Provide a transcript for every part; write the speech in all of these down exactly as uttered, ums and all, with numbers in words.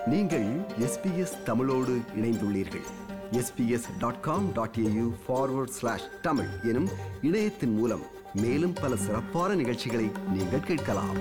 நீங்கள் எஸ்பிஎஸ் தமிழோடு இணைந்துள்ளீர்கள். SBS dot com dot AU forward slash Tamil எனும் இணையத்தின் மூலம் மேலும் பல சிறப்பான நிகழ்ச்சிகளை நீங்கள் கேட்கலாம்.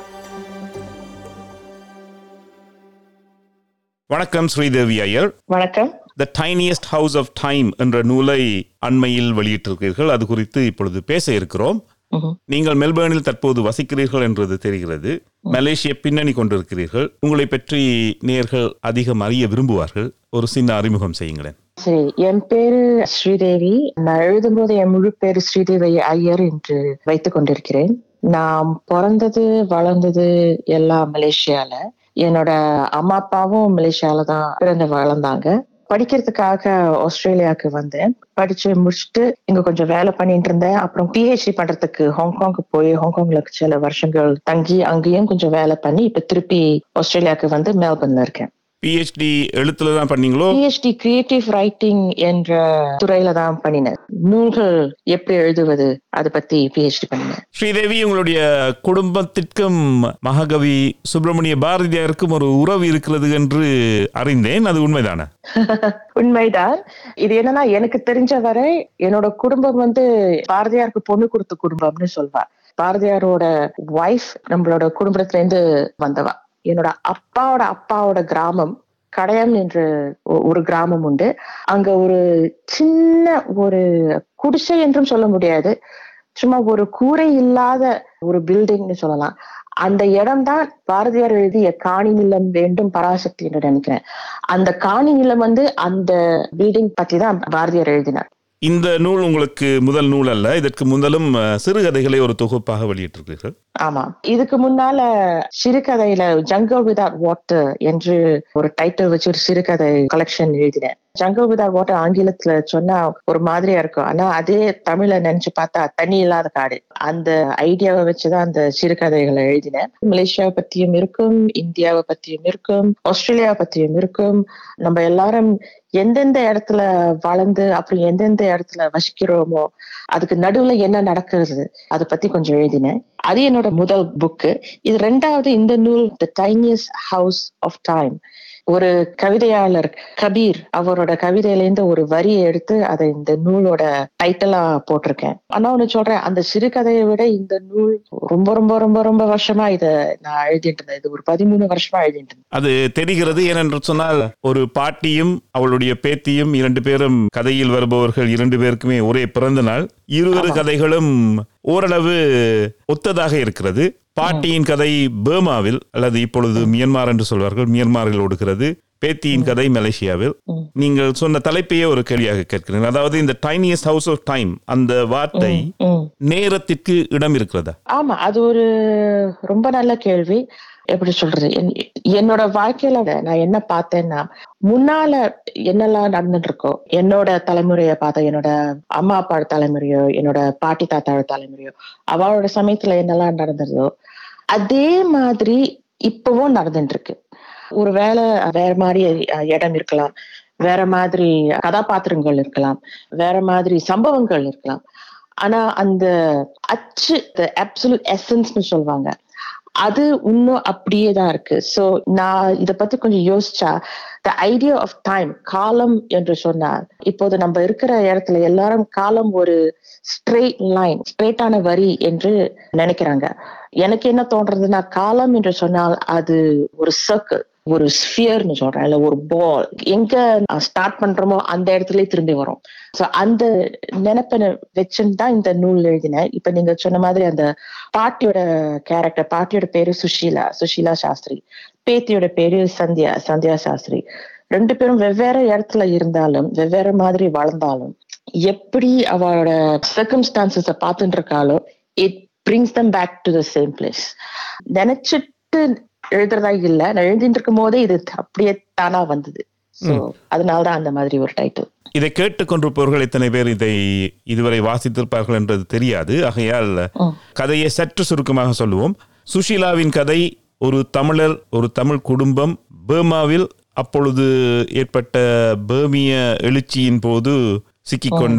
வணக்கம் ஸ்ரீதேவி ஐயர். வணக்கம். The tiniest house of time என்ற நூலை அண்மையில் வெளியிட்டிருக்கிறீர்கள். அது குறித்து இப்பொழுது பேச இருக்கிறோம். நீங்கள் மெல்பர்னில் தற்போது வசிக்கிறீர்கள் என்றது தெரிகிறது. மலேசிய பின்னணி கொண்டிருக்கிறீர்கள். உங்களை பற்றி நேயர்கள் அதிகம் அறிய விரும்புவார்கள். ஒரு சின்ன அறிமுகம் செய்யுங்களேன். சரி, என் பேரு ஸ்ரீதேவி. நான் எழுதும் போது என் முழு பேரு ஸ்ரீதேவி ஐயர் என்று வைத்துக் கொண்டிருக்கிறேன். நான் பிறந்தது வளர்ந்தது எல்லாம் மலேசியால. என்னோட அம்மா அப்பாவும் மலேசியால தான் பிறந்து வளர்ந்தாங்க. படிக்கிறதுக்காக ஆஸ்திரேலியாவுக்கு வந்தேன். படிச்சு முடிச்சுட்டு இங்க கொஞ்சம் வேலை பண்ணிட்டு இருந்தேன். அப்புறம் பிஹெச்டி பண்றதுக்கு ஹாங்காங்க்கு போய் ஹாங்காங்ல சில வருஷங்கள் தங்கி அங்கேயும் கொஞ்சம் வேலை பண்ணி இப்ப திருப்பி ஆஸ்திரேலியாவுக்கு வந்து மெல்பர்ன்ல இருக்கேன். பிஹெச்டி எழுத்துல தான் பண்ணீங்களோ? பிஹெச்டி கிரியேட்டிவ் ரைட்டிங் என்ற துறையில தான் பண்ணினேன். நூல்கள் எப்படி எழுதுவது அதை பத்தி பிஹெச்டி பண்ணினேன். ஸ்ரீதேவி, உங்களுடைய குடும்பத்திற்கும் மகாகவி சுப்பிரமணிய பாரதியாருக்கும் ஒரு உறவு இருக்கிறது என்று அறிந்தேன். அது உண்மைதானே? உண்மைதான். இது என்னன்னா, எனக்கு தெரிஞ்ச வரை என்னோட குடும்பம் வந்து பாரதியாருக்கு பொண்ணு கொடுத்த குடும்பம்னு சொல்வா. பாரதியாரோட வைஃப் நம்மளோட குடும்பத்துல இருந்து வந்தவா. என்னோட அப்பாவோட அப்பாவோட கிராமம் கடையம் என்று ஒரு கிராமம் உண்டு. அங்க ஒரு சின்ன ஒரு குடிசை என்றும் சொல்ல முடியாது, சும்மா ஒரு கூரை இல்லாத ஒரு பில்டிங்னு சொல்லலாம். அந்த இடம் தான் பாரதியார் எழுதிய காணி நிலம் வேண்டும் பராசக்தி என்று நினைக்கிறேன். அந்த காணி நிலம் வந்து அந்த பில்டிங் பத்தி தான் பாரதியார் எழுதினார். இந்த நூல் உங்களுக்கு முதல் நூல் அல்ல. இதற்கு முதலும் சிறுகதைகளை ஒரு தொகுப்பாக வெளியிட்டிருக்கிறீர்கள். ஆமா, இதுக்கு முன்னால சிறுகதையில ஜங்கல் வித்அவுட் வாட்டர் என்று ஒரு டைட்டில் வச்சு ஒரு சிறுகதை கலெக்ஷன் எழுதினேன். ஜங்கல் வித்அவுட் வாட்டர் ஆங்கிலத்துல சொன்னா ஒரு மாதிரியா இருக்கும், ஆனா அதே தமிழ்ல நினைச்சு பார்த்தா தண்ணி இல்லாத காடு. அந்த ஐடியாவை வச்சுதான் அந்த சிறுகதைகளை எழுதினேன். மலேசியாவை பத்தியும் இருக்கும், இந்தியாவை பத்தியும் இருக்கும், ஆஸ்திரேலியாவை பத்தியும் இருக்கும். நம்ம எல்லாரும் எந்தெந்த இடத்துல வளர்ந்து அப்புறம் எந்தெந்த இடத்துல வசிக்கிறோமோ அதுக்கு நடுவுல என்ன நடக்கிறது அதை பத்தி கொஞ்சம் எழுதினேன். அது என்னோட முதல் புக்கு. இது ரெண்டாவது இந்த நூல் the tiniest house of time. ஒரு கவிதையாளர் கபீர் அவரோட கவிதையிலேருந்து ஒரு வரியை எடுத்து அதை இந்த நூலோட டைட்டிலா போட்டிருக்கேன். ஆனா ஒண்ணு சொல்றேன், அந்த சிறுகதையை விட இந்த நூல் ரொம்ப ரொம்ப ரொம்ப ரொம்ப வருஷமா இத நான் எழுதிட்டு இருந்தேன். இது ஒரு பதிமூணு வருஷமா எழுதிட்டு இருந்தேன். அது தெரிகிறது. ஏனென்று சொன்னால் ஒரு பாட்டியும் அவளுடைய பேத்தியும் இரண்டு பேரும் கதையில் வருபவர்கள் இரண்டு பேருக்குமே ஒரே பிறந்த நாள். இருவரு கதைகளும் ஓரளவு ஒத்ததாக இருக்கிறது. பாட்டியின் கதை பர்மாவில் அல்லது இப்பொழுது மியன்மார் என்று சொல்வார்கள், மியன்மாரில் ஓடுகிறது. பேத்தியின் கதை மலேசியாவில். நீங்கள் சொன்ன தலைப்பையே ஒரு கேள்வியாக கேட்கிறேன். அதாவது இந்த டைனியஸ்ட் ஹவுஸ் ஆஃப் டைம், அந்த வார்த்தை நேரத்திற்கு இடம் இருக்கிறதா? ஆமா, அது ஒரு ரொம்ப நல்ல கேள்வி. எப்படி சொல்றது, என்னோட வாழ்க்கையில நான் என்ன பார்த்தேன்னா, முன்னால என்னெல்லாம் நடந்துட்டு இருக்கோ, என்னோட தலைமுறைய பார்த்தா, என்னோட அம்மா அப்பா தலைமுறையோ என்னோட பாட்டி தாத்தாவோட தலைமுறையோ அவளோட சமயத்துல என்னெல்லாம் நடந்ததோ அதே மாதிரி இப்பவும் நடந்துட்டு இருக்கு. ஒரு வேலை வேற மாதிரி இடம் இருக்கலாம், வேற மாதிரி கதாபாத்திரங்கள் இருக்கலாம், வேற மாதிரி சம்பவங்கள் இருக்கலாம். ஆனா அந்த அச்சு, அப்சல்யூட் எசன்ஸ்னு சொல்லுவாங்க, அது இன்னும் அப்படியே தான் இருக்கு. சோ நான் இத பத்தி கொஞ்சம் யோசிச்சா, the idea of time, காலம் என்று சொன்னால், இப்போது நம்ம இருக்கிற இடத்துல எல்லாரும் காலம் ஒரு ஸ்ட்ரெயிட் லைன், ஸ்ட்ரெயிட்டான வரி என்று நினைக்கிறாங்க. எனக்கு என்ன தோன்றதுன்னா, காலம் என்று சொன்னால் அது ஒரு சர்க்கிள், ஒரு ஸ்பியர்னு சொல்றேன், இல்ல ஒரு பால். எங்க ஸ்டார்ட் பண்றோமோ அந்த இடத்துல திரும்பி வரும். சோ அந்த நினைப்பை வச்சுன்னு தான் இந்த நூல் எழுதினேன். இப்ப நீங்க சொன்ன மாதிரி அந்த பாட்டியோட கேரக்டர், பாட்டியோட பேரு சுஷீலா, சுஷீலா சாஸ்திரி. பேத்தியோட பேரு சந்தியா, சந்தியா சாஸ்திரி. ரெண்டு பேரும் வெவ்வேறு இடத்துல இருந்தாலும் வெவ்வேறு மாதிரி வளர்ந்தாலும் எப்படி அவளோட சர்க்கம்ஸ்டான்சஸ பார்த்துட்டு இருக்காளோ, it brings them back to the same place. நினைச்சிட்டு எழுதுறதா இல்ல, நான் எழுதிட்டு இருக்கும் போதே இது அப்படியே தானா வந்தது. சோ அதனாலதான் அந்த மாதிரி ஒரு டைட்டில். இதை கேட்டுக்கொண்டிருப்பவர்கள் எத்தனை பேர் இதை இதுவரை வாசித்திருப்பார்கள் என்றது தெரியாது. ஆகையால் கதையை சற்று சுருக்கமாக சொல்லுவோம். சுஷீலாவின் கதை ஒரு தமிழர், ஒரு தமிழ் குடும்பம் பர்மாவில் அப்பொழுது ஏற்பட்ட பர்மிய எழுச்சியின் போது சிக்கிக்கொண்டு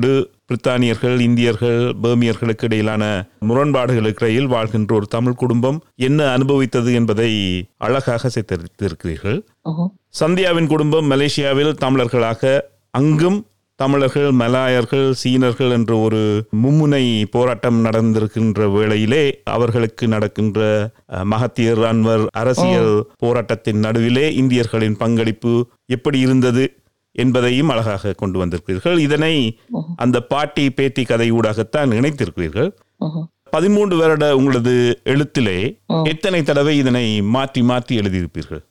பிரித்தானியர்கள், இந்தியர்கள், பர்மியர்களுக்கு இடையிலான முரண்பாடுகளுக்கு இடையில் வாழ்கின்ற ஒரு தமிழ் குடும்பம் என்ன அனுபவித்தது என்பதை அழகாக சித்தரித்திருக்கிறீர்கள். சந்தியாவின் குடும்பம் மலேசியாவில் தமிழர்களாக, அங்கும் தமிழர்கள், மலாயர்கள், சீனர்கள் என்ற ஒரு மும்முனை போராட்டம் நடந்திருக்கின்ற வேளையிலே அவர்களுக்கு நடக்கின்ற மகத்தியர் அன்வர் அரசியல் போராட்டத்தின் நடுவிலே இந்தியர்களின் பங்களிப்பு எப்படி இருந்தது என்பதையும் அழகாக கொண்டு வந்திருக்கிறீர்கள். இதனை அந்த பாட்டி பேத்தி கதை ஊடாகத்தான் இணைத்திருக்கிறீர்கள். பதிமூன்று வருட உங்களது எழுத்திலே எத்தனை தடவை இதனை மாற்றி மாற்றி எழுதியிருப்பீர்கள்?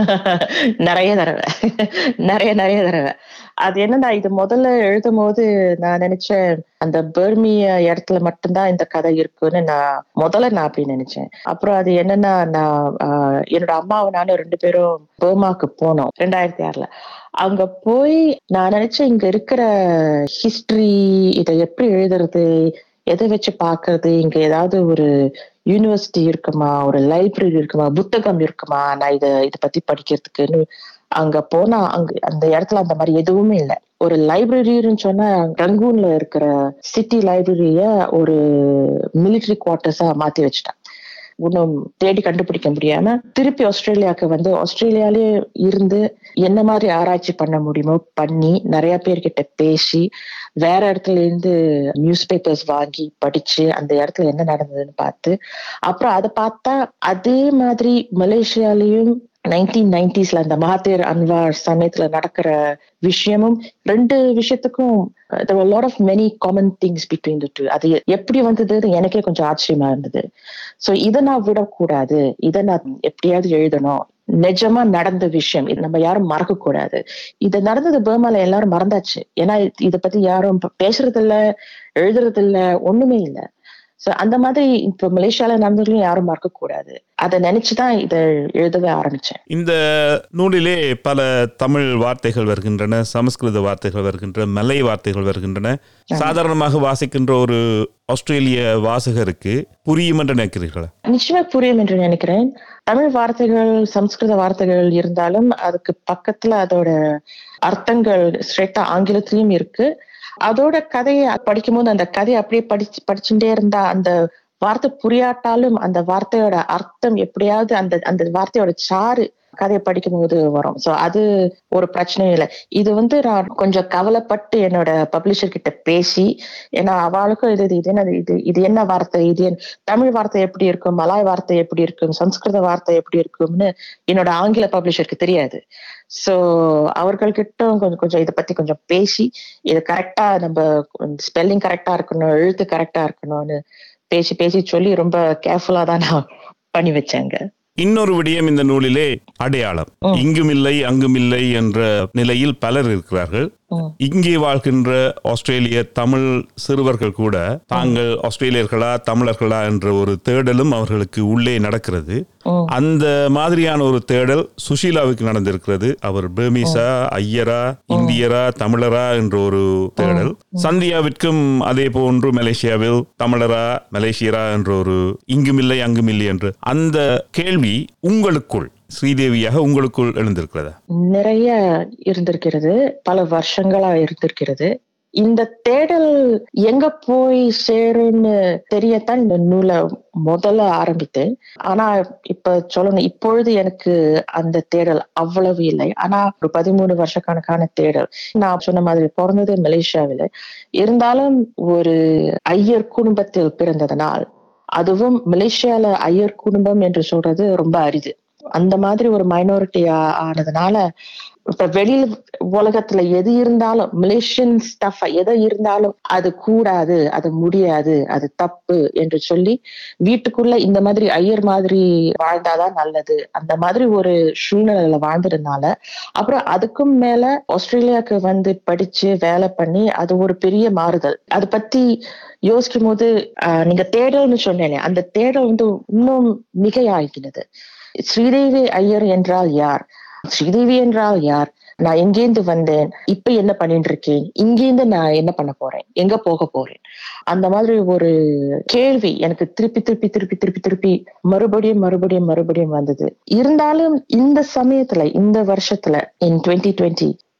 நிறைய தடவை நிறைய நிறைய தடவை. அது என்னன்னா, இது முதல்ல எழுதும் போது நான் நினைச்சேன் அந்த பர்மிய இடத்துல மட்டும்தான் இந்த கதை இருக்குன்னு நான் முதல்ல நான் அப்படி நினைச்சேன். அப்புறம் அது என்னன்னா, நான் என்னோட அம்மாவும் நானும் ரெண்டு பேரும் பர்மாக்கு போனோம் ரெண்டாயிரத்தி ஆறுல. அங்க போய் நான் நினைச்சேன் இங்க இருக்கிற ஹிஸ்டரி இதை எப்படி எழுதுறது, எதை வச்சு பாக்குறது, இங்க ஏதாவது ஒரு யூனிவர்சிட்டி இருக்குமா, ஒரு லைப்ரரி இருக்குமா, புத்தகம் இருக்குமா, நான் இதை இதை பத்தி படிக்கிறதுக்குன்னு அங்க போனா அங்க அந்த இடத்துல அந்த மாதிரி எதுவுமே இல்லை. ஒரு லைப்ரரின்னு சொன்னா ரங்கூன்ல இருக்கிற சிட்டி லைப்ரரிய ஒரு மிலிட்டரி குவார்டர்ஸா மாத்தி வச்சுட்டான். இன்னும் தேடி கண்டுபிடிக்க முடியாம திருப்பி ஆஸ்திரேலியாவுக்கு வந்து ஆஸ்திரேலியாலேயே இருந்து என்ன மாதிரி ஆராய்ச்சி பண்ண முடியுமோ பண்ணி நிறைய பேர்கிட்ட பேசி வேற இடத்துல இருந்து நியூஸ் பேப்பர்ஸ் வாங்கி படிச்சு அந்த இடத்துல என்ன நடந்ததுன்னு பார்த்து அப்புறம் அதை பார்த்தா அதே மாதிரி மலேசியாலையும் நைன்டீன் நைன்டிஸ்ல அந்த மகாதீர் அன்வார் சமயத்துல நடக்கிற விஷயமும் ரெண்டு விஷயத்துக்கும் there were a lot of many common things between the two. அது எப்படி வந்தது எனக்கே கொஞ்சம் ஆச்சரியமா இருந்தது. சோ இதை நான் விடக்கூடாது, இதை நான் எப்படியாவது எழுதணும். நிஜமா நடந்த விஷயம், இது நம்ம யாரும் மறக்க கூடாது. இது நடந்தது பர்மால எல்லாரும் மறந்தாச்சு. ஏன்னா இதை பத்தி யாரும் பேசுறது இல்ல, எழுதுறது இல்ல, ஒண்ணுமே இல்லை. சோ அந்த மாதிரி இப்ப மலேசியால நடந்ததுலையும் யாரும் மறக்க கூடாது. அதை நினைச்சுதான் இதை எழுதவே ஆரம்பிச்சேன். இந்த நூலிலே பல தமிழ் வார்த்தைகள் வருகின்றன, சமஸ்கிருத வார்த்தைகள் வருகின்றன, மலை வார்த்தைகள் வருகின்றன. சாதாரணமாக வாசிக்கின்ற ஒரு ஆஸ்திரேலிய வாசகருக்கு புரியும் என்று நினைக்கிறீர்களா? நிச்சயமா புரியும் என்று நினைக்கிறேன். தமிழ் வார்த்தைகள், சமஸ்கிருத வார்த்தைகள் இருந்தாலும் அதுக்கு பக்கத்துல அதோட அர்த்தங்கள் ஸ்ட்ரெயிட்டா ஆங்கிலத்திலயும் இருக்கு. அதோட கதையை படிக்கும் போது அந்த கதையை அப்படியே படிச்சு படிச்சுட்டே இருந்தா அந்த வார்த்தை புரியாட்டாலும் அந்த வார்த்தையோட அர்த்தம் எப்படியாவது அந்த அந்த வார்த்தையோட சாறு கதையை படிக்கும் போது வரும். சோ அது ஒரு பிரச்சனையும் இல்லை. இது வந்து நான் கொஞ்சம் கவலைப்பட்டு என்னோட பப்ளிஷர் கிட்ட பேசி, ஏன்னா அவளுக்கும் இது இது என்ன இது இது என்ன வார்த்தை, இது தமிழ் வார்த்தை எப்படி இருக்கும், மலாய் வார்த்தை எப்படி இருக்கும், சம்ஸ்கிருத வார்த்தை எப்படி இருக்கும்னு என்னோட ஆங்கில பப்ளிஷருக்கு தெரியாது. சோ அவர்கள்கிட்ட கொஞ்சம் கொஞ்சம் இதை பத்தி கொஞ்சம் பேசி இது கரெக்டா நம்ம ஸ்பெல்லிங் கரெக்டா இருக்கணும், எழுத்து கரெக்டா இருக்கணும்னு பேசி பேசி சொல்லி ரொம்ப கேர்ஃபுல்லா தான் நான் பண்ணி வச்சேங்க. இன்னொரு விடயம் இந்த நூலிலே அடையாளம். இங்கும் இல்லை அங்கும் இல்லை என்ற நிலையில் பலர் இருக்கிறார்கள். இங்கே வாழ்கின்ற ஆஸ்திரேலிய தமிழ் சிறுவர்கள் கூட தாங்கள் ஆஸ்திரேலியர்களா தமிழர்களா என்ற ஒரு தேடலும் அவர்களுக்கு உள்ளே நடக்கிறது. அந்த மாதிரியான ஒரு தேடல் சுஷீலாவுக்கு நடந்திருக்கிறது. அவர் பர்மீஸா, ஐயரா, இந்தியரா, தமிழரா என்ற ஒரு தேடல். சந்தியாவிற்கும் அதே போன்று மலேசியாவில் தமிழரா மலேசியரா என்ற ஒரு இங்குமில்லை அங்குமில்லை என்று அந்த கேள்வி உங்களுக்குள் ஸ்ரீதேவியாக உங்களுக்குள் எழுந்திருக்கிறதா? நிறைய இருந்திருக்கிறது, பல வருஷங்களா இருந்திருக்கிறது. இந்த தேடல் எங்க போய் சேரும்னு தெரியத்தான் இந்த நூலை முதல்ல ஆரம்பித்தேன். ஆனா இப்ப சொல்லணும், இப்பொழுது எனக்கு அந்த தேடல் அவ்வளவு இல்லை. ஆனா ஒரு பதிமூணு வருஷ கணக்கான தேடல். நான் சொன்ன மாதிரி பிறந்தது மலேசியாவில் இருந்தாலும் ஒரு ஐயர் குடும்பத்தில் பிறந்ததனால், அதுவும் மலேசியால ஐயர் குடும்பம் என்று சொல்றது ரொம்ப அரிது. அந்த மாதிரி ஒரு மைனாரிட்டி ஆனதுனால இப்ப வெளியில உலகத்துல எது இருந்தாலும் மலேசியன் ஸ்டஃப் எதை இருந்தாலும் அது கூடாது, அது முடியாது, அது தப்பு என்று சொல்லி வீட்டுக்குள்ள இந்த மாதிரி ஐயர் மாதிரி வாழ்ந்தாதான் நல்லது, அந்த மாதிரி ஒரு சூழ்நிலையில வாழ்ந்ததுனால அப்புறம் அதுக்கும் மேல ஆஸ்திரேலியாவுக்கு வந்து படிச்சு வேலை பண்ணி அது ஒரு பெரிய மாறுதல். அதை பத்தி யோசிக்கும் போது ஆஹ் நீங்க தேடல்னு சொன்னேனே, அந்த தேடல் வந்து இன்னும் மிகையாகினது. ஸ்ரீதேவி ஐயர் என்றால் யார், ஸ்ரீதேவி என்றால் யார், நான் எங்கேருந்து வந்தேன், இப்ப என்ன பண்ணிட்டு இருக்கேன், இங்கேருந்து நான் என்ன பண்ண போறேன், எங்க போக போறேன், அந்த மாதிரி ஒரு கேள்வி எனக்கு திருப்பி திருப்பி திருப்பி திருப்பி திருப்பி மறுபடியும் மறுபடியும் மறுபடியும் வந்தது. இருந்தாலும் இந்த சமயத்துல இந்த வருஷத்துல இன் டுவெண்ட்டி டுவெண்ட்டி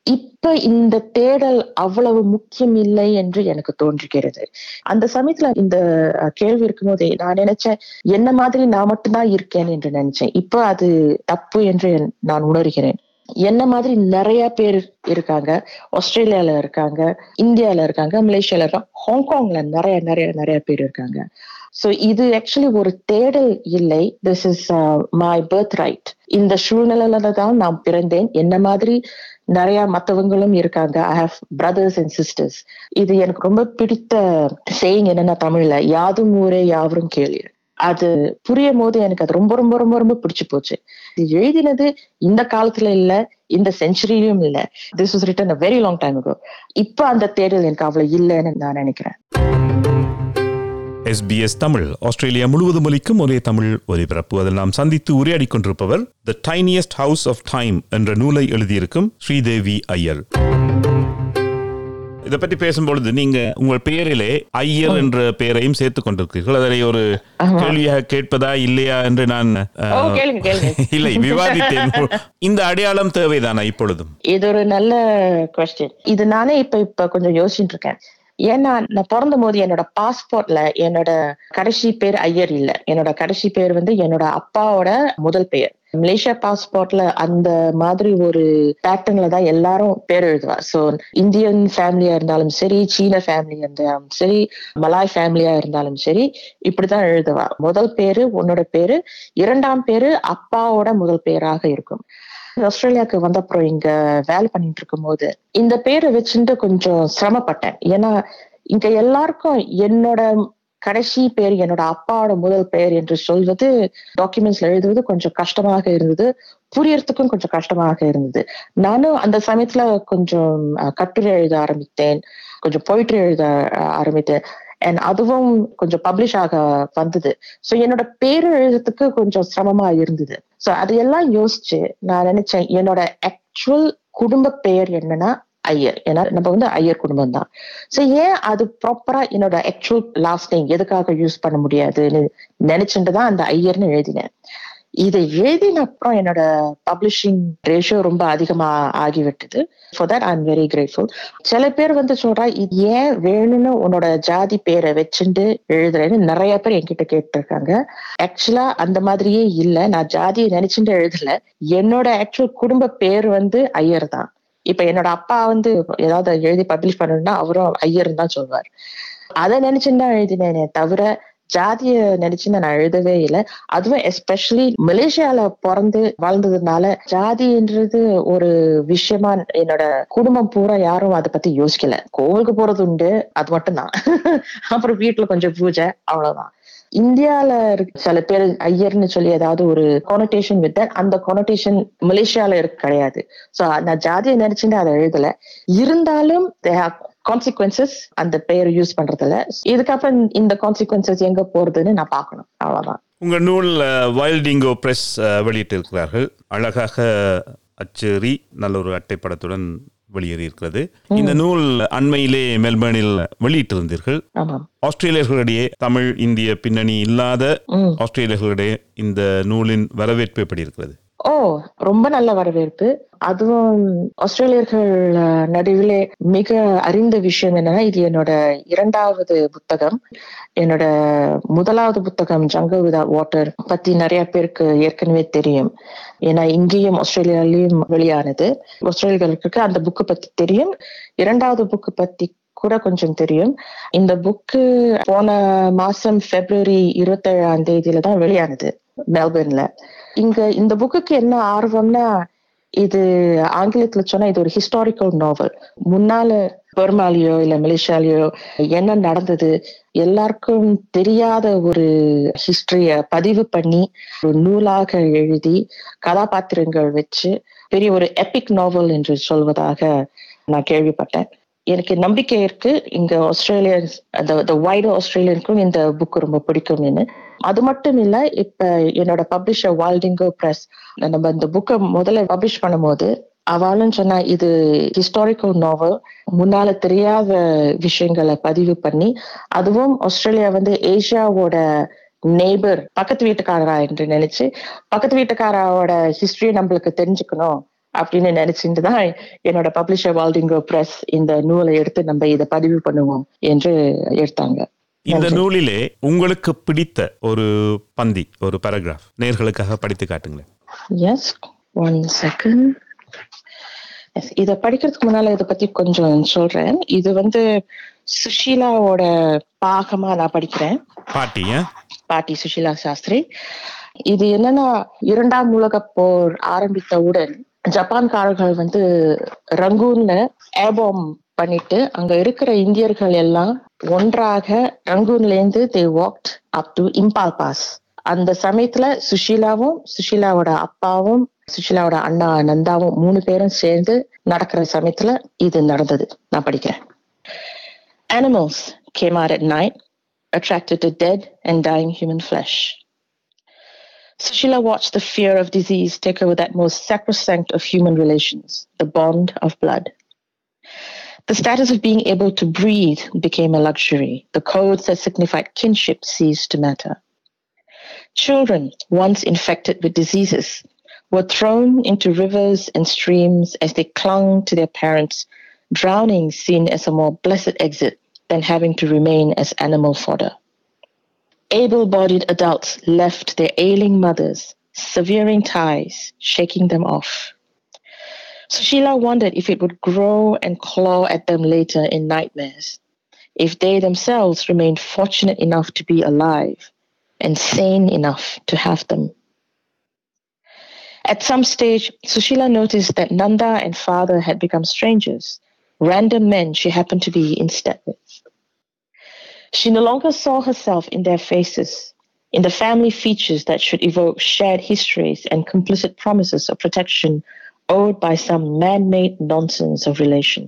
இப்ப இந்த தேடல் அவ்வளவு முக்கியம் இல்லை என்று எனக்கு தோன்றுகிறது. அந்த சமயத்துல இந்த கேள்வி இருக்கும் போதே நான் நினைச்சேன், என்ன மாதிரி நான் மட்டும்தான் இருக்கேன் என்று நினைச்சேன். இப்ப அது தப்பு என்று நான் உணர்கிறேன். என்ன மாதிரி நிறைய பேர் இருக்காங்க. ஆஸ்திரேலியால இருக்காங்க, இந்தியால இருக்காங்க, மலேசியால இருக்காங்க, ஹாங்காங்ல நிறைய நிறைய நிறைய பேர் இருக்காங்க. சோ இது ஆக்சுவலி ஒரு தேடல் இல்லை. This is my birthright. இந்த சூழ்நிலையில தான் நான் பிறந்தேன். என்ன மாதிரி நிறைய மத்தவங்களும் இருக்காங்க. I have brothers and sisters. இது எனக்கு ரொம்ப பிடித்த சேயிங் என்னன்னா தமிழ்ல, யாதும் ஊரே யாவரும் கேளீர். அது புரியும் போது எனக்கு அது ரொம்ப ரொம்ப ரொம்ப ரொம்ப பிடிச்சு போச்சு. இது எழுதினது இந்த காலத்துல இல்ல, இந்த செஞ்சுரியிலும் இல்ல. This was written a very long time ago. இப்ப அந்த தேடல் எனக்கு அவ்வளவு இல்லைன்னு நான் நினைக்கிறேன். எஸ்பிஎஸ் தமிழ் ஆஸ்திரேலியா முழுவதும் ஒலிக்கும் ஒரே தமிழ் ஒலிபரப்பு. அதில் நாம் சந்தித்து உரையாடிக் கொண்டிருப்பவர் the tiniest house of time என்ற நூலை எழுதியிருக்கும் ஸ்ரீதேவி ஐயர். இதை பற்றி பேசும்பொழுது நீங்க உங்கள் பெயரிலே ஐயர் என்ற பெயரையும் சேர்த்துக் கொண்டிருக்கிறீர்கள். அதை ஒரு கேள்வியாக கேட்பதா இல்லையா என்று நான் இல்லை விவாதித்தேன். இந்த அடையாளம் தேவைதானா இப்பொழுதும்? இது ஒரு நல்ல கொஸ்டின். இது நானே இப்ப இப்ப கொஞ்சம் யோசிச்சுட்டு இருக்கேன். ஏன்னா நான் பிறந்த போது என்னோட பாஸ்போர்ட்ல என்னோட கடைசி பேர் ஐயர் இல்ல. என்னோட கடைசி பேர் வந்து என்னோட அப்பாவோட முதல் பெயர். மலேசியா பாஸ்போர்ட்ல அந்த மாதிரி ஒரு பேட்டர்ன்ல தான் எல்லாரும் பேர் எழுதுவா. சோ இந்தியன் ஃபேமிலியா இருந்தாலும் சரி, சீன ஃபேமிலியா இருந்தாலும் சரி, மலாய் ஃபேமிலியா இருந்தாலும் சரி, இப்படிதான் எழுதுவா. முதல் பேரு உன்னோட பேரு, இரண்டாம் பேரு அப்பாவோட முதல் பேராக இருக்கும். ஆஸ்திரேலியாவுக்கு வந்த அப்புறம் இங்க வேலை பண்ணிட்டு இருக்கும் போது இந்த பேரை வச்சுட்டு கொஞ்சம் சிரமப்பட்டேன். ஏன்னா இங்க எல்லாருக்கும் என்னோட கடைசி பேர் என்னோட அப்பாவோட முதல் பெயர் என்று சொல்வது டாக்குமெண்ட்ஸ்ல எழுதுவது கொஞ்சம் கஷ்டமாக இருந்தது. புரியறதுக்கும் கொஞ்சம் கஷ்டமாக இருந்தது. நானும் அந்த சமயத்துல கொஞ்சம் கட்டுரை எழுத ஆரம்பித்தேன், கொஞ்சம் போயிட்ரி எழுத ஆரம்பித்தேன். அண்ட் அதுவும் கொஞ்சம் பப்ளிஷ் ஆக வந்தது. சோ என்னோட பேரு எழுதுறதுக்கு கொஞ்சம் சிரமமா இருந்தது. சோ அதையெல்லாம் யோசிச்சு நான் நினைச்சேன், என்னோட ஆக்சுவல் குடும்ப பெயர் என்னன்னா ஐயர். ஏன்னா நம்ம வந்து ஐயர் குடும்பம் தான். சோ ஏன் அது ப்ராப்பரா என்னோட ஆக்சுவல் லாஸ்ட் நேம் எதுக்காக யூஸ் பண்ண முடியாதுன்னு நினைச்சுட்டு தான் அந்த ஐயர்னு எழுதினேன். இதை எழுதின அப்புறம் என்னோட பப்ளிஷிங் ரேஷியோ ரொம்ப அதிகமா ஆகிவிட்டது. For that I am very grateful. சில பேர் வந்து சொல்றா, இது ஏன் வேணும்னு உன்னோட ஜாதி பேரை வச்சுட்டு எழுதுறேன்னு நிறைய பேர் என்கிட்ட கேட்டிருக்காங்க. ஆக்சுவலா அந்த மாதிரியே இல்ல. நான் ஜாதியை நினைச்சுட்டு எழுதல. என்னோட ஆக்சுவல் குடும்ப பேர் வந்து ஐயர் தான். இப்ப என்னோட அப்பா வந்து ஏதாவது எழுதி பப்ளிஷ் பண்ணணும்னா அவரும் ஐயர்னு தான் சொல்வார். அதை நினைச்சுன்னு தான் எழுதினேனே தவிர ஜாதிய நினைச்சுன்னு நான் எழுதவே இல்லை. அதுவும் எஸ்பெஷலி மலேசியால பிறந்து வாழ்ந்ததுனால ஜாதின்றது ஒரு விஷயமா என்னோட குடும்பம் பூரா யாரும் அதை பத்தி யோசிக்கல. கோவிலுக்கு போறது உண்டு, அது மட்டும்தான். அப்புறம் வீட்டுல கொஞ்சம் பூஜை, அவ்வளவுதான். இந்தியால சில பேர் ஐயர்னு சொல்லி ஏதாவது ஒரு கானோட்டேஷன் வித் அந்த கானோட்டேஷன் மலேசியால இருக்கு கிடையாது. சோ நான் ஜாதியை நினைச்சுட்டு அதை எழுதல. இருந்தாலும் கான்சிக்வன்சஸ் அந்த பெயர் யூஸ் பண்றதுல. இதுக்கப்புறம் இந்த கான்சிக்வன்சஸ் எங்க போறதுன்னு நான் பார்க்கணும், அவ்வளவுதான். உங்க நூல் வைல்டிங்கோ பிரஸ் வெளியிட்டு இருக்கிறார்கள். அழகாக அச்சேறி நல்ல ஒரு அட்டைப்படத்துடன் வெளியேறி இருக்கிறது. இந்த நூல் அண்மையிலே மெல்பர்னில் வெளியிட்டிருந்தீர்கள். ஆஸ்திரேலியர்களிடையே தமிழ் இந்திய பின்னணி இல்லாத ஆஸ்திரேலியர்களிடையே இந்த நூலின் வரவேற்பு எப்படி இருக்கிறது? ஓ, ரொம்ப நல்ல வரவேற்பு. அதுவும் ஆஸ்திரேலியர்கள் நடுவிலே மிக அறிந்த விஷயம் என்னன்னா, இது என்னோட இரண்டாவது புத்தகம். என்னோட முதலாவது புத்தகம் ஜங்கல் வித்அவுட் வாட்டர் பத்தி நிறைய பேருக்கு ஏற்கனவே தெரியும். ஏன்னா இங்கேயும் ஆஸ்திரேலியாலையும் வெளியானது. ஆஸ்திரேலியர்களுக்கு அந்த புக்கு பத்தி தெரியும். இரண்டாவது புக்கு பத்தி கூட கொஞ்சம் தெரியும். இந்த புக்கு போன மாசம் பிப்ரவரி இருபத்தி ஏழாம் தேதியில தான் வெளியானது மெல்பர்ன்ல. இங்க இந்த புக்குக்கு என்ன ஆர்வம்னா, இது ஆங்கிலத்துல சொன்னா இது ஒரு ஹிஸ்டாரிக்கல் நாவல். முன்னால பர்மாலேயோ இல்ல மலேசியாலேயோ என்ன நடந்தது எல்லாருக்கும் தெரியாத ஒரு ஹிஸ்டரிய பதிவு பண்ணி ஒரு நூலாக எழுதி கதாபாத்திரங்கள் வச்சு பெரிய ஒரு எபிக் நாவல் என்று சொல்வதாக நான் கேள்விப்பட்டேன். எனக்கு நம்பிக்கை இருக்கு இங்க ஆஸ்திரேலியன்ஸ் அந்த வைடர் ஆஸ்திரேலியனுக்கும் இந்த புக் ரொம்ப பிடிக்கும்னு. அது மட்டும் இல்ல, இப்ப என்னோட பப்ளிஷர் வைல்டிங்கோ பிரஸ் நம்ம இந்த புக்கை முதல்ல பப்ளிஷ் பண்ணும் போது அவளும் சொன்னா, இது ஹிஸ்டாரிக்கல் நாவல், முன்னால தெரியாத விஷயங்களை பதிவு பண்ணி, அதுவும் ஆஸ்திரேலியா வந்து ஏசியாவோட நெய்பர், பக்கத்து வீட்டுக்காரரா என்று நினைச்சு பக்கத்து வீட்டுக்காரோட ஹிஸ்டரியை நம்மளுக்கு தெரிஞ்சுக்கணும் அப்படின்னு நினைச்சிட்டு தான் என்னோட பப்ளிஷர் வால்டிங்கோ பிரஸ் இந்த நூலை எடுத்து நம்ம இதை பதிவு பண்ணுவோம் என்று எடுத்தாங்க. இந்த நூலிலே உங்களுக்கு பிடித்த ஒரு பந்தி, ஒரு பாராகிராஃப் நேயர்களுக்காக படித்து காட்டுங்களேன். S, one second. இதை படிக்கிறதுக்கு முன்னால இதை பத்தி கொஞ்சம் சொல்றேன். இது வந்து சுஷீலாவோட பாகமா நான் படிக்கிறேன். பாட்டி பாட்டி சுஷீலா சாஸ்திரி. இது என்னன்னா, இரண்டாம் உலக போர் ஆரம்பித்தவுடன் ஜப்பான்காரர்கள் வந்து ரங்கூன்ல ஏர்பாம் பண்ணிட்டு அங்க இருக்கிற இந்தியர்கள் எல்லாம் ஒன்றாக ரங்கூன்ல இருந்து they walked up to Imphal pass. அந்த சமயத்துல சுஷீலாவும் சுஷீலாவோட அப்பாவும் சுஷீலாவோட அண்ணா நந்தாவும் மூணு பேரும் சேர்ந்து நடக்கிற சமயத்துல இது நடந்தது. நான் படிக்கிறேன். Animals came out at night, attracted to dead and dying human flesh. Sushila watched the fear of disease take over that most sacrosanct of human relations, the bond of blood. The status of being able to breathe became a luxury. The codes that signified kinship ceased to matter. Children, once infected with diseases, were thrown into rivers and streams as they clung to their parents, drowning seen as a more blessed exit than having to remain as animal fodder. Able-bodied adults left their ailing mothers, severing ties, shaking them off. Sushila wondered if it would grow and claw at them later in nightmares, if they themselves remained fortunate enough to be alive and sane enough to have them. At some stage, Sushila noticed that Nanda and father had become strangers, random men she happened to be in step with. She no longer saw herself in their faces, in the family features that should evoke shared histories and complicit promises of protection owed by some man-made nonsense of relation.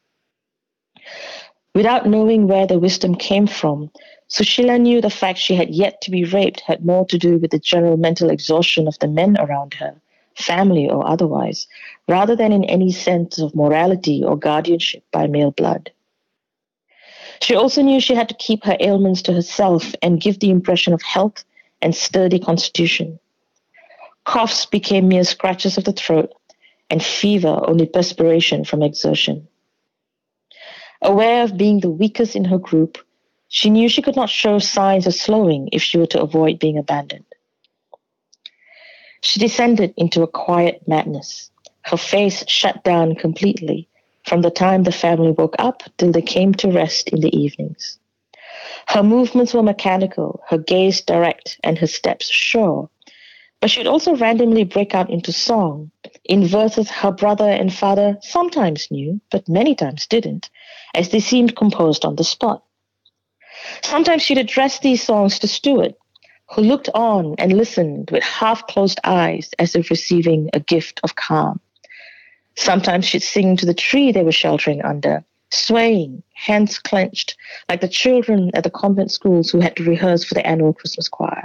Without knowing where the wisdom came from, Sushila knew the fact she had yet to be raped had more to do with the general mental exhaustion of the men around her, family or otherwise, rather than in any sense of morality or guardianship by male blood. She also knew she had to keep her ailments to herself and give the impression of health and sturdy constitution. Coughs became mere scratches of the throat, and fever only perspiration from exertion. Aware of being the weakest in her group, she knew she could not show signs of slowing if she were to avoid being abandoned. She descended into a quiet madness, her face shut down completely, from the time the family woke up till they came to rest in the evenings. Her movements were mechanical, her gaze direct, and her steps sure. But she'd also randomly break out into song, in verses her brother and father sometimes knew, but many times didn't, as they seemed composed on the spot. Sometimes she'd address these songs to Stuart, who looked on and listened with half-closed eyes as if receiving a gift of calm. Sometimes she'd sing to the tree they were sheltering under, swaying, hands clenched, like the children at the convent schools who had to rehearse for the annual Christmas choir.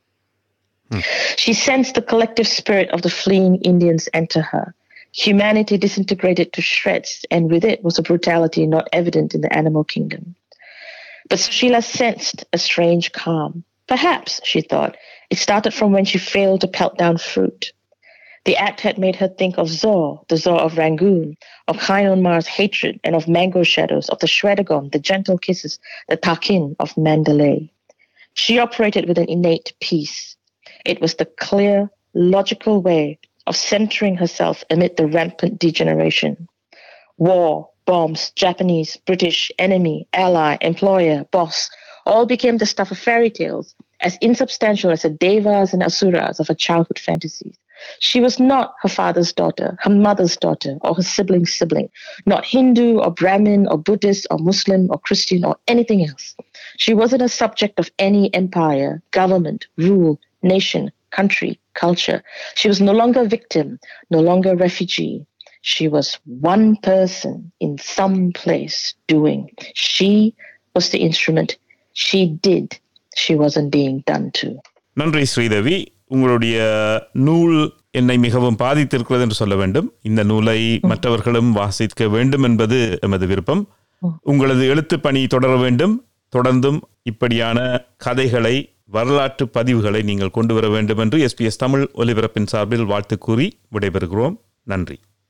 Hmm. She sensed the collective spirit of the fleeing Indians enter her. Humanity disintegrated to shreds, and with it was a brutality not evident in the animal kingdom. But Sushila sensed a strange calm. Perhaps, she thought, it started from when she failed to pelt down fruit. The act had made her think of Zor, the Zor of Rangoon, of Khayon-Mar's hatred, and of Mango Shadows, of the Shwedagon, the gentle kisses, the Takin of Mandalay. She operated with an innate peace. It was the clear, logical way of centering herself amid the rampant degeneration. War, bombs, Japanese, British, enemy, ally, employer, boss, all became the stuff of fairy tales, as insubstantial as the devas and asuras of her childhood fantasies. She was not her father's daughter, her mother's daughter, or her sibling's sibling, not Hindu or Brahmin or Buddhist or Muslim or Christian or anything else. She wasn't a subject of any empire, government, rule, nation, country, culture. She was no longer a victim, no longer a refugee. She was one person in some place doing. She was the instrument. She did. She wasn't being done to. நன்றி ஸ்ரீதேவி. உங்களுடைய நூல் என்னை மிகவும் பாதித்திருக்கிறது என்று சொல்ல வேண்டும். இந்த நூலை மற்றவர்களும் வாசிக்க வேண்டும் என்பது எமது விருப்பம். உங்களது எழுத்து பணி தொடர வேண்டும். தொடர்ந்தும் இப்படியான கதைகளை, வரலாற்று பதிவுகளை நீங்கள் கொண்டு வர வேண்டும் என்று எஸ்பிஎஸ் தமிழ் ஒலிபரப்பின் சார்பில் வாழ்த்து கூறி விடைபெறுகிறோம். நன்றி.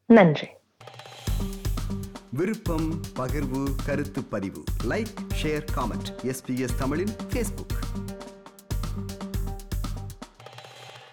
நன்றி. விருப்பம், பகிர்வு, கருத்து பதிவு, லைக், ஷேர், காமெண்ட். எஸ்பிஎஸ் தமிழின் ஃபேஸ்புக்.